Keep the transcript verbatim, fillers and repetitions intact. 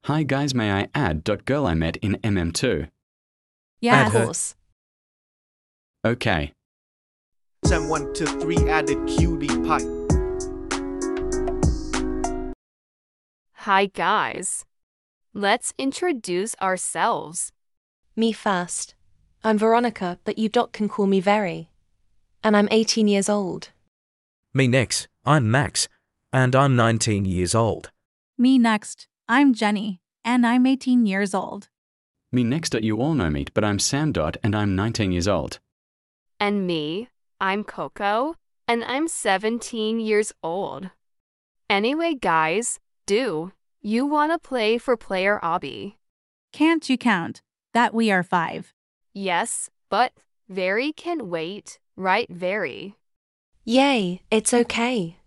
Hi guys, may I add dot girl I met in M M two? Yeah, Add of her. course. Okay. Sam one to three added cutie pie. Hi guys. Let's introduce ourselves. Me first. I'm Veronica, but you dot can call me Very. And I'm eighteen years old. Me next. I'm Max, and I'm nineteen years old. Me next. I'm Jenny, and I'm eighteen years old. Me next dot you all know me, but I'm Sam dot and I'm nineteen years old. And me, I'm Coco, and I'm seventeen years old. Anyway, guys, do you want to play for player obby? Can't you count that we are five? Yes, but Very can wait, right, Very? Yay, it's okay.